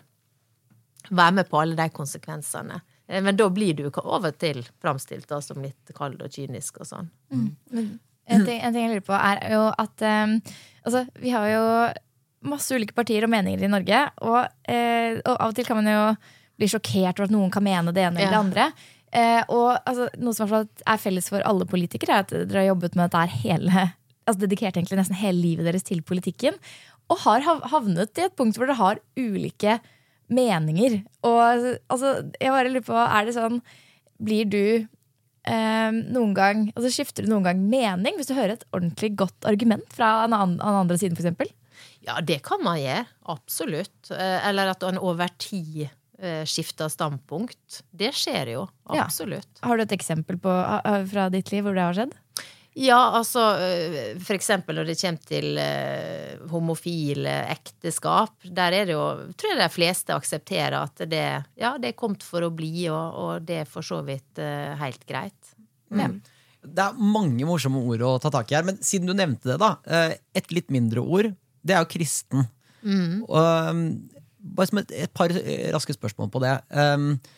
være med på alle de konsekvensene. Men da blir du av og til fremstilt da, som litt kald og kynisk og sånn. Mm. En, ting, en ting jeg lurer på er jo at um, altså, vi har jo masse ulike partier og meninger i Norge, og, uh, og av og til kan man jo blir sjokkert over at noen kan mene det ene eller det andre. Eh, og altså, noe som er felles for alle politikere er at dere har jobbet med dette hele, altså dedikert egentlig nesten hele livet deres til politikken, og har havnet i et punkt hvor dere har ulike meninger. Og altså, jeg bare lurer på, er det sånn, blir du eh, noen gang, altså skifter du noen gang mening hvis du hører et ordentlig godt argument fra en annen, en andre siden for eksempel? Ja, det kan man gjøre, absolutt. Eller at en over tid skifter standpunkt. Det skjer jo, absolutt. Ja. Har du et eksempel på, fra ditt liv hvor det har skjedd? Ja, altså, for eksempel når det kommer til uh, homofile ekteskap, der er det jo, tror jeg de fleste aksepterer at det, ja, det er kommet for å bli, og, og det er for så vidt uh, helt greit. Mm. Ja. Det er mange morsomme ord å ta tak i her, men siden du nevnte det da, et litt mindre ord, det er jo kristen. Mm. Og bare som et, et par raske spørsmål på det. Um,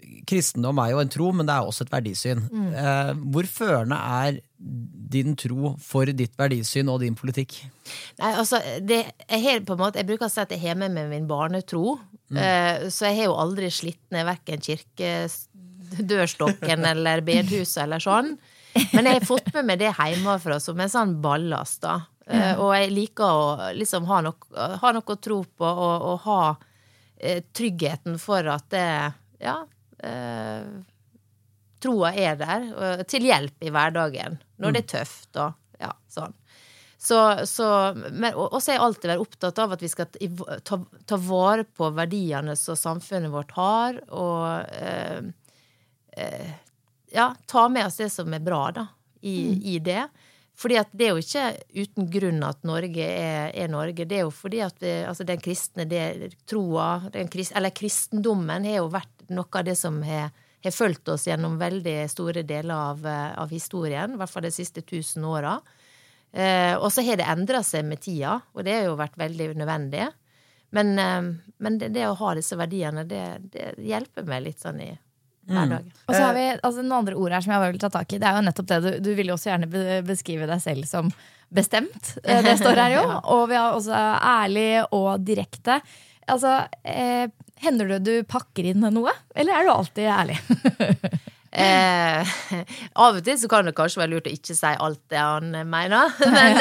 kristendom er jo en tro, men det er også et verdisyn. Mm. Eh, hvor førende er din tro for ditt verdisyn og din politikk? Nei, altså, det, jeg, har på en måte, jeg bruker å si at jeg har med meg min barnetro, mm. eh, så jeg har jo aldri slitt ned hverken kirkedørstokken eller bedhuset eller sånn. Men jeg har fått med meg det hjemmefra som en sånn ballast da. Uh, og jeg liker å liksom ha noe, ha noe å tro på og, og ha uh, tryggheten for at det, ja, uh, troa er der, uh, til hjelp i hverdagen, når mm. det er tøft og ja, sånn. Så, så, men, og, og så har jeg alltid vært opptatt av at vi skal ta, ta vare på verdiene som samfunnet vårt har, og uh, uh, ja, ta med oss det som er bra da, i, mm. i det. Fordi at det er jo ikke uten grunn at Norge er, er Norge. Det er jo fordi at vi, altså den kristne det, troa, den krist, eller kristendommen har jo vært noe av det som har, har følt oss gjennom veldig store deler av, av historien, i hvert fall de siste tusen årene. Eh, og så har det endret seg med tida, og det har jo vært veldig nødvendig. Men, eh, men det, det å ha disse verdiene, det, det hjelper meg litt sånn i hverdag. Mm. Og så har vi altså, noen andre ord her som jeg vil ta tak i. Det er jo nettopp det, du, du vil jo også gjerne be, beskrive deg selv som bestemt. Det står her jo. Og vi har også ærlig og direkte. Altså, eh, hender det du pakker inn noe? Eller er du alltid ærlig? eh, av og til så kan det kanskje være lurt å ikke si alt det han mener. Men,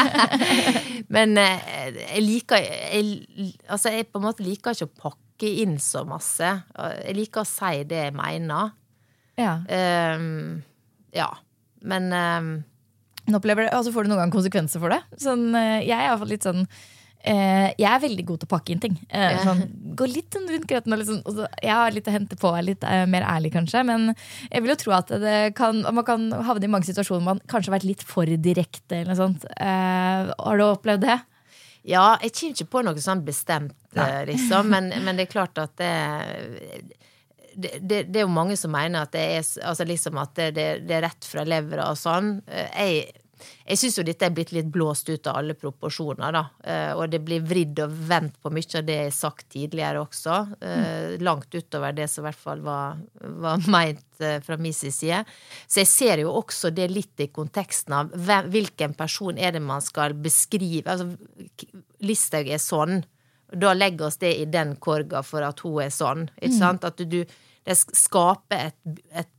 men jeg liker jeg, altså jeg på en måte liker ikke å pakke inn så masse. Jeg liker å si det jeg mener. Ja. Um, ja. Men um, opplever det, altså får du noen gang konsekvenser for det? Sånn, jeg er i hvert fall litt sånn eh, jeg er veldig god til å pakke inn ting. Eh, sånn, gå litt sånn rundt grøten og liksom, og så, jeg har litt å hente på, litt eh, mer ærlig kanskje, men jeg vil jo tro at det kan, man kan havne i mange situasjoner hvor man kanskje har vært litt for direkte eller noe sånt. Eh, har du opplevd det? Ja, jeg kommer ikke på noe sånn bestemt, liksom, men, men det er klart at det, det, det, det er jo mange som mener at det er, altså liksom at det, det, det er rett fra levra og sånn. Jeg, jeg synes jo dette er blitt litt blåst ut av alle proporsjoner, da. Og det blir vridd og vendt på mye av det jeg har sagt tidligere også. Mm. Langt utover det som i hvert fall var, var meint fra min side. Så jeg ser jo også det litt i konteksten av hvem, hvilken person er det man skal beskrive. Altså, Listhaug er sånn. Da legger oss det i den korga for at hun er sånn. Ikke sant? At du, det skaper et, et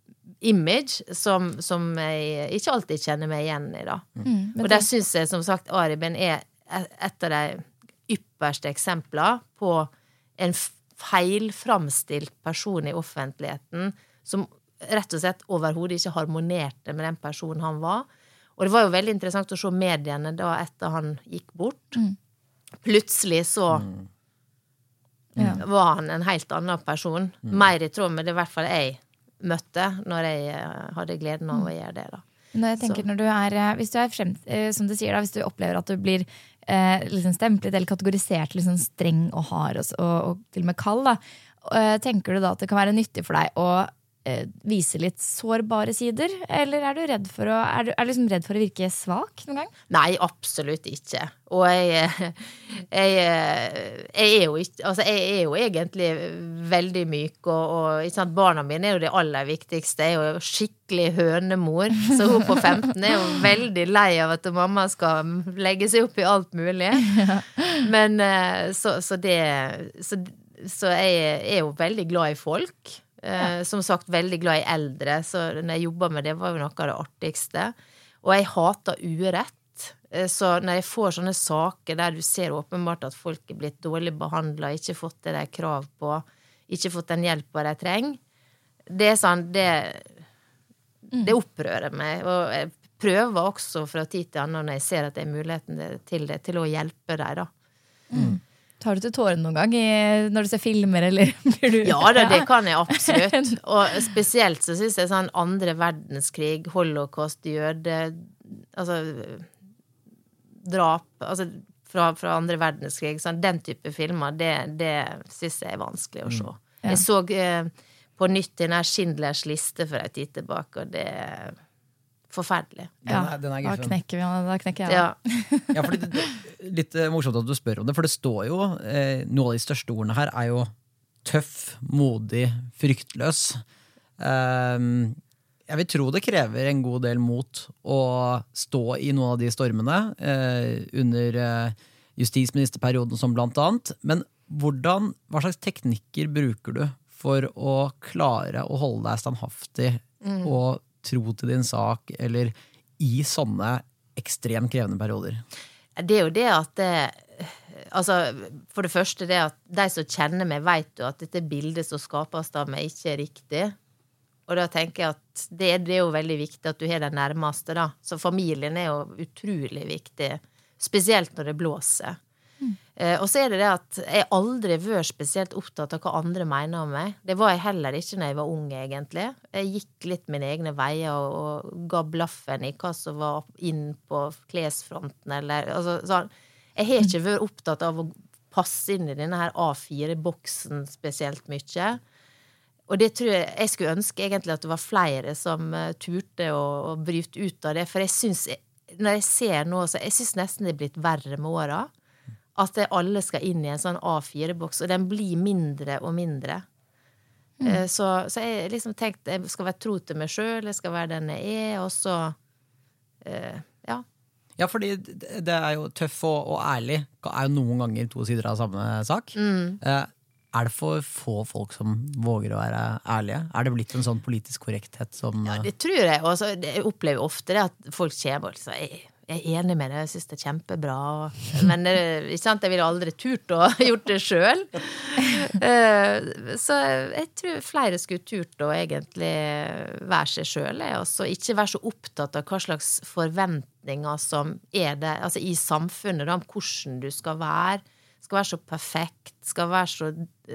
image som, som jeg ikke alltid kjenner meg igjen i da. Mm, og der synes jeg, som sagt, Ari Behn er et av de ypperste eksempler på en feilframstilt person i offentligheten som rett og slett overhodet ikke harmonerte med den personen han var. Og det var jo veldig interessant å se mediene da etter han gikk bort. Mm. Plutselig så mm. ja. var han en helt annen person. Mm. Mer i tråd med det i hvert fall jeg møtte når jeg hadde gleden av å gjøre det da. Når jeg tenker, når du er, hvis du er frem, som du sier da, hvis du opplever at du blir eh, liksom stemplet eller kategorisert liksom streng og hard og, og, og til og med kald da, tenker du da at det kan være nyttig for deg å eh, vise litt sårbare sider, eller er du redd for å, er du, er du liksom redd for å virke svak noen gang? Nei, absolutt ikke. Og jeg, jeg, jeg er jo ikke, altså jeg er jo egentlig veldig myk, og, og ikke sant, barna mine er jo det aller viktigste. Jeg er jo skikkelig hønemor, så hun på femten er jo veldig lei av at mamma skal legge seg opp i alt mulig. Men så, så det, så, så jeg er jo veldig glad i folk. Ja. Som sagt, veldig glad i eldre, så når jeg jobbet med det var jo noe av det artigste. Og jeg hater urett. Så når jeg får sånne saker der du ser åpenbart at folk er blitt dårlig behandlet, ikke fått det de har krav på, ikke fått den hjelpen de trenger, det er sånn, det, det opprører meg. Og jeg prøver også fra tid til annen når jeg ser at det er muligheten til det, til å hjelpe deg da. Mm. Tar du til tårene noen gang i, når du ser filmer, eller blir du... Ja, det, det kan jeg absolutt. Og spesielt så synes jeg sånn andre verdenskrig, holocaust, jøde, altså drap, altså fra, fra andre verdenskrig, sånn, den type filmer, det, det synes jeg er vanskelig å se. Mm. Ja. Jeg så eh, på nytt den her Schindlers liste for en tid tilbake, og det er forferdelig. Den er, den er da knekker vi, da knekker jeg. Ja. Ja, fordi det, litt morsomt at du spør om det, for det står jo, eh, noen av de største ordene her er jo tøff, modig, fryktløs. Um, jeg vil tro det krever en god del mot å stå i noen av de stormene uh, under uh, justisministerperioden som blant annet. Men hvordan, hva slags teknikker bruker du for å klare å holde deg standhaftig mm. og tro til din sak, eller i sånne ekstremt krevende perioder? Det er jo det at det, altså, for det første det at de som kjenner meg vet jo at dette bildet som skapes av meg ikke er riktig. Og da tenker jeg at det, det er jo veldig viktig at du har den nærmeste da. Så familien er jo utrolig viktig, spesielt når det blåser. Mm. Eh, og så er det det at jeg aldri var spesielt opptatt av hva andre mener om meg. Det var jeg heller ikke når jeg var ung egentlig. Jeg gikk litt mine egne veier og, og ga blaffen i hva som var inn på klesfronten. Eller, altså, sånn. Jeg har ikke vært opptatt av å passe inn i denne her A fire-boksen spesielt mye. Og det tror jeg, jeg skulle ønske egentlig at det var flere som uh, turte å, å bryte ut av det. For jeg synes, når jeg ser nå, så jeg synes nesten det er blitt verre med årene. At det alle skal inn i en sånn A fire-boks, og den blir mindre og mindre. Mm. Uh, så, så jeg liksom tenkte, jeg skal være tro til meg selv, jeg skal være den jeg er, og så, uh, ja. Ja, fordi det er jo tøff og, og ærlig, er jo noen ganger to sider av samme sak. Mm. Uh, Er det for få folk som våger å være ærlige? Er det blitt en sånn politisk korrekthet som... Ja, det tror jeg. Også, jeg opplever ofte det at folk kommer og sier, jeg, jeg er enig med det, jeg synes det er kjempebra. Men det, ikke sant, jeg ville aldri turt å gjort det selv. Så jeg tror flere skulle turt å egentlig være seg selv, og så ikke være så opptatt av hva slags forventninger som er det, altså i samfunnet, om hvordan du skal være, skal være så perfekt, skal være så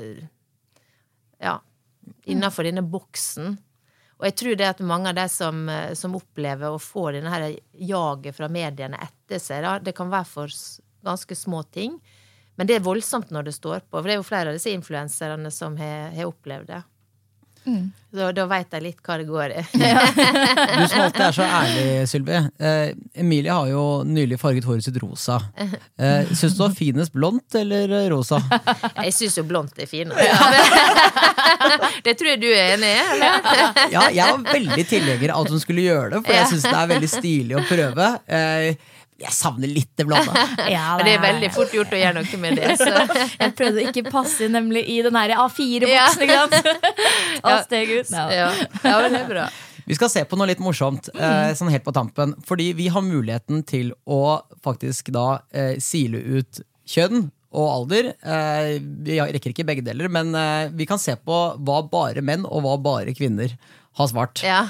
ja, innenfor denne boksen. Og jeg tror det at mange av de som, som opplever å få denne her jaget fra mediene etter seg, da, det kan være for ganske små ting, men det er voldsomt når det står på, for det er jo flere av disse influenserne som har, har opplevd det. Mm. Da, da vet jeg litt hva det går i. Du som alltid er så ærlig, Sylvi. Eh, Emilie har jo nylig farget håret sitt rosa. Eh, synes du var finest blondt eller rosa? Jeg synes jo blondt er finest. Ja. Det tror jeg du er enig i, eller? Ja, jeg var veldig tilhenger av at hun skulle gjøre det, for jeg synes det er veldig stilig å prøve. Eh, Jeg savner litt det blonde. Ja, det... det er veldig fort gjort å gjøre noe med det. Så. Jeg prøvde å ikke passe nemlig i den her A fire-boksen, ikke sant? Ja. Steg ut. No. Ja. Ja, men det er bra. Vi skal se på noe litt morsomt, eh, sånn helt på tampen, fordi vi har muligheten til å faktisk da eh, sile ut kjønn og alder. Eh, vi rekker ikke begge deler, men eh, vi kan se på hva bare menn og hva bare kvinner har svart. Ja.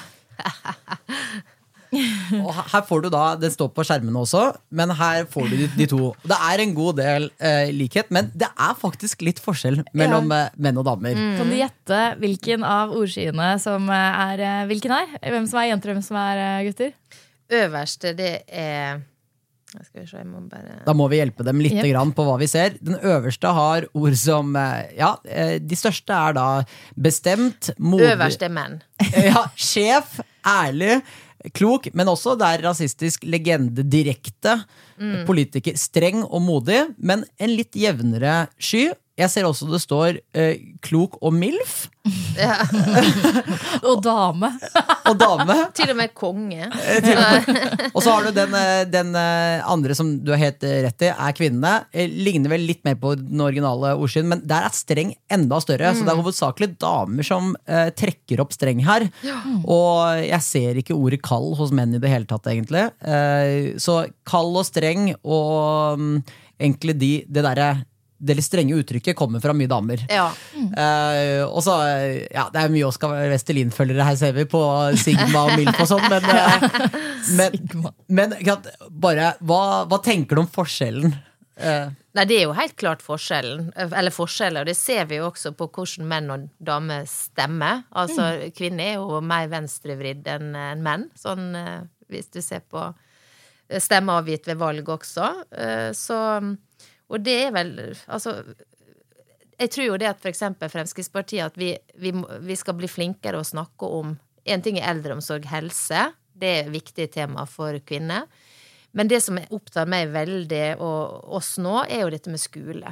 Og her får du da, den står på skjermene også, men her får du de, de to. Det er en god del eh, likhet, men det er faktisk litt forskjell mellom ja. eh, menn og damer. Mm. Kan du gjette hvilken av ordskyene som er eh, hvilken er? Hvem som er jenter, hvem som er eh, gutter? Øverste, det er skal vi se, jeg må bare... Da må vi hjelpe dem litt yep. grann på hva vi ser. Den øverste har ord som, ja, de største er da bestemt, modig... Øverste menn. Ja, sjef, ærlig, klok, men også der rasistisk legende direkte, mm. politiker, streng og modig, men en litt jevnere sky. Jeg ser også det står eh, klok og milf. Ja. Og dame. Og dame. Til og med konge. Og så har du den, den andre som du har helt rett i, er kvinnene. Ligner vel litt mer på den originale ordskyden, men der er streng enda større. Mm. Så det er hovedsakelig damer som eh, trekker opp streng her. Ja. Og jeg ser ikke ordet kall hos menn i det hele tatt, egentlig. Eh, så kall og streng, og um, egentlig de, det derre det litt strenge uttrykket kommer fra mye damer. Ja. Mm. Uh, og så, ja, det er mye Oskar Vestelin-følgere her, ser vi, på Sigma og Milf og sånn, men, uh, men, men bare, hva, hva tenker du om forskjellen? Uh. Nei, det er jo helt klart forskjellen, eller forskjeller, og det ser vi jo også på hvordan menn og damer stemmer. Altså, mm. kvinner er jo mer venstrevridd enn en menn, sånn, uh, hvis du ser på stemmer avgitt ved valg også. Uh, så... Og det er vel, altså, jeg tror jo det at for eksempel Fremskrittspartiet, at vi, vi, vi skal bli flinkere å snakke om, en ting er eldreomsorg, helse, det er et viktig tema for kvinner, men det som opptar meg veldig, og oss nå, er jo dette med skole.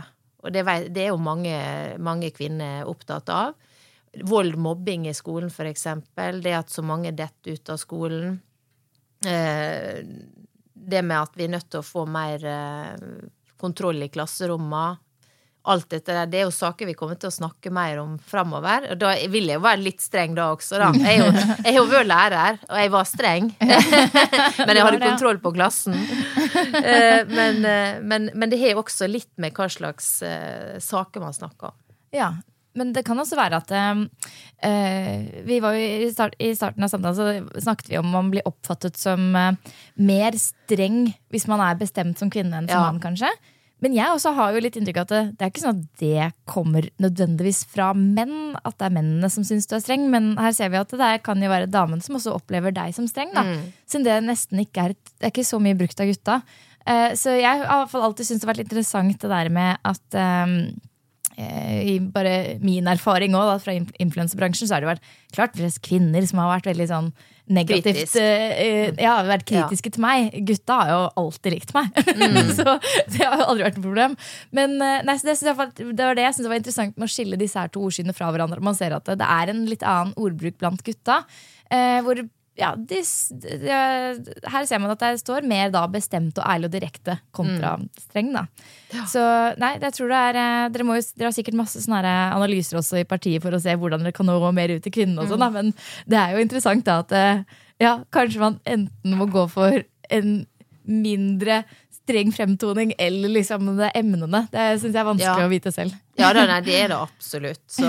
og det, det er jo mange, mange kvinner opptatt av. Vold, mobbing i skolen for eksempel, det at så mange detter ut av skolen, eh, det med at vi er nødt til å få mer eh, kontroll i klasserommet, alt dette der, det er jo saker vi kommer til å snakke mer om fremover, og da vil jeg jo være litt streng da også da. Jeg er jo, jeg er jo vår lærer, og jeg var streng, men jeg hadde kontroll på klassen. Men, men, men det har også litt med hva slags uh, saker man snakker om. Ja, men det kan også være at uh, vi var jo i, start, i starten av samtalen så snakket vi om man blir oppfattet som uh, mer streng hvis man er bestemt som kvinne enn som ja. mann kanskje. Men jeg også har jo litt inntrykk av at det, det er ikke sånn at det kommer nødvendigvis fra menn, at det er mennene som synes du er streng, men her ser vi at det kan jo være damen som også opplever deg som streng, da. Mm. Siden det nesten ikke er, det er ikke så mye brukt av gutta. Uh, så jeg har i hvert fall alltid syntes det har vært litt interessant det der med at um, i bare min erfaring også, da, fra influencerbransjen, så har det vært klart flest kvinner som har vært veldig sånn negativt, uh, ja, vært kritiske ja. til meg. Gutta har jo alltid likt meg. Mm. Så det har jo aldri vært noe problem. Men uh, nei, så det, jeg, det var det jeg synes var interessant med å skille disse her to ordsynene fra hverandre. Man ser at det, det er en litt annen ordbruk blant gutta, uh, hvor ja, de, de, her ser man at det står mer da bestemt og ærlig og direkte kontra mm. streng da. Ja. Så nei, jeg tror det er dere, må jo, dere har sikkert masse sånne analyser også i partiet for å se hvordan dere kan nå mer ut til kvinnen og sånn da, men det er jo interessant da at ja, kanskje man enten må gå for en mindre streng fremtoning eller liksom det emnene. Det synes jeg er vanskelig ja. å vite selv. Ja, det er det, er det absolutt. Så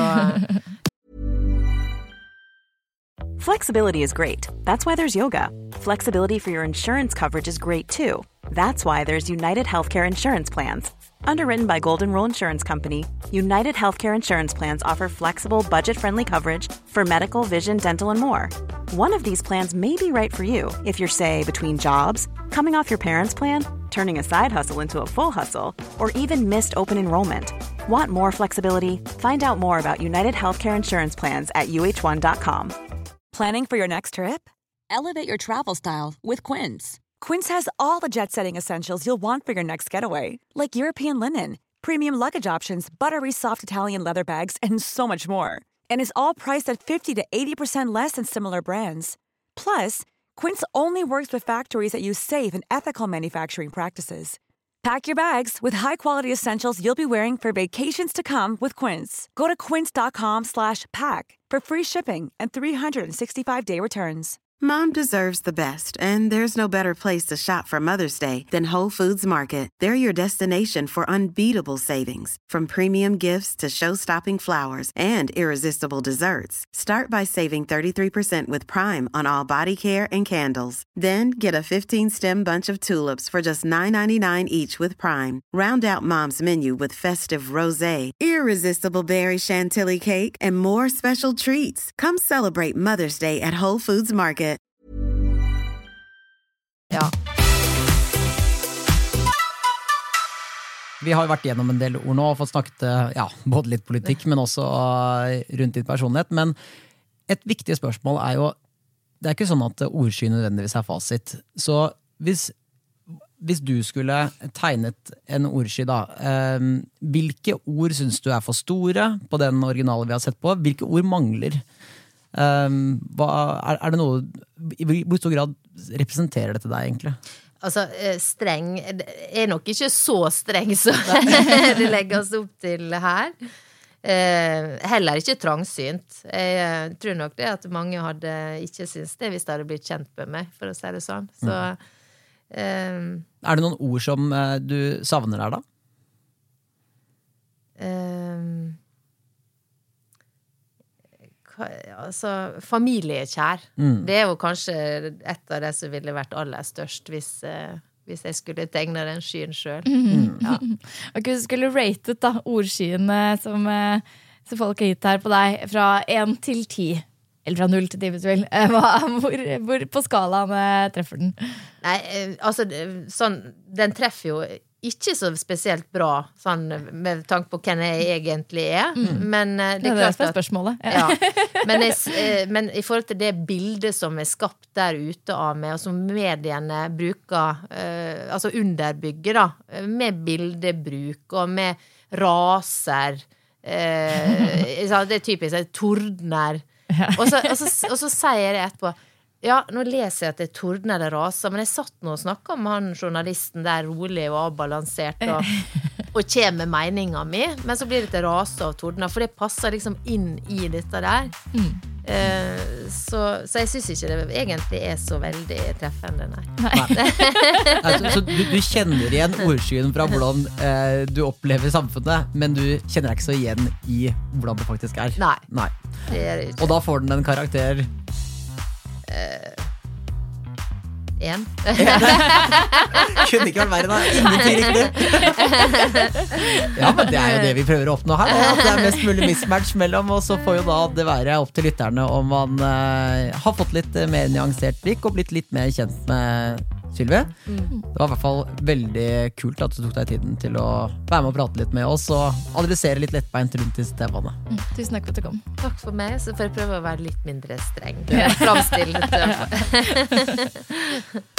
Flexibility is great. That's why there's yoga. Flexibility for your insurance coverage is great too. That's why there's United Healthcare Insurance Plans. Underwritten by Golden Rule Insurance Company, United Healthcare Insurance Plans offer flexible, budget-friendly coverage for medical, vision, dental, and more. One of these plans may be right for you if you're, say, between jobs, coming off your parents' plan, turning a side hustle into a full hustle, or even missed open enrollment. Want more flexibility? Find out more about United Healthcare Insurance Plans at U H one dot com. Planning for your next trip? Elevate your travel style with Quince. Quince has all the jet-setting essentials you'll want for your next getaway, like European linen, premium luggage options, buttery soft Italian leather bags, and so much more. And is all priced at fifty to eighty percent less than similar brands. Plus, Quince only works with factories that use safe and ethical manufacturing practices. Pack your bags with high-quality essentials you'll be wearing for vacations to come with Quince. Go to quince.com slash pack for free shipping and three sixty-five day returns. Mom deserves the best, and there's no better place to shop for Mother's Day than Whole Foods Market. They're your destination for unbeatable savings, from premium gifts to show-stopping flowers and irresistible desserts. Start by saving thirty-three percent with Prime on all body care and candles. Then get a fifteen-stem bunch of tulips for just nine ninety-nine each with Prime. Round out Mom's menu with festive rosé, irresistible berry chantilly cake, and more special treats. Come celebrate Mother's Day at Whole Foods Market. Ja. Vi har jo vært gjennom en del ord nå og fått snakket ja, både litt politikk, men også rundt ditt personlighet. Men et viktig spørsmål er jo, det er ikke sånn at ordsky nødvendigvis er fasit. Så hvis, hvis du skulle tegnet en ordsky da, eh, hvilke ord synes du er for store på den originale vi har sett på? Hvilke ord mangler? Um, hva, er, er det noe i hvor stor grad representerer dette deg egentlig? Altså, streng er nok ikke så streng så det legges opp til her. Eh, heller ikke trangsynt. Jeg tror nok det at mange hadde ikke syntes det hvis de hadde blitt kjent med meg, for å si det sånn. Så, mm. eh, er det noen ord som eh, du savner der da? Eh, Altså, familiekjær. Mm. Det er jo kanskje et av det som ville vært aller størst hvis, eh, hvis jeg skulle tegne den skyen selv. Mm. Ja. Ok, så skulle du ratet da ordskyene som, som folk har gitt her på deg fra en til ti. Eller fra null til ti, hvis du vil. Hvor, hvor på skalaen treffer den? Nei, altså, sånn, den treffer jo ikke så spesielt bra, sånn, med tanke på hvem jeg egentlig er. Mm. Men det er, ja, det er klart at... spørsmålet. Ja. Ja. Men, jeg, men i forhold til det bildet som er skapt der ute av meg, og som mediene bruker, uh, altså underbygger da, med bildebruk og med raser. Eh, det er typisk, det tordner. Og så, og, så, og så sier jeg etterpå, ja, nå leser jeg at det tordner eller raser, men jeg satt nå og snakket med han journalisten der rolig og avbalansert og, og kommer med meningen min, men så blir det til raser og tordner, for det passer liksom inn i dette der. Mm. Eh, så, så jeg synes ikke det egentlig er så veldig treffende, nei. nei. altså, så du, du kjenner igjen ordskyen fra hvordan eh, du opplever samfunnet, men du kjenner deg ikke så igjen i hvordan det faktisk er. Nei, nei. Det er det ikke. Og da får den en karakter eh, En. Kunne ikke vært verre da, ingenting riktig. Ja, men det er jo det vi prøver å oppnå her, at det er mest mulig mismatch mellom, og så får jo da det være opp til lytterne om man uh, har fått litt mer nyansert blikk og blitt litt mer kjent med Sylvi. Mm. Det var I hvert fall veldig kult at du tok deg tiden til å være med og prate litt med oss og adressere litt lettbeint rundt disse temaene. Mm. Tusen takk for at du kom. Takk for meg, så får jeg prøve å være litt mindre streng. Framstilt.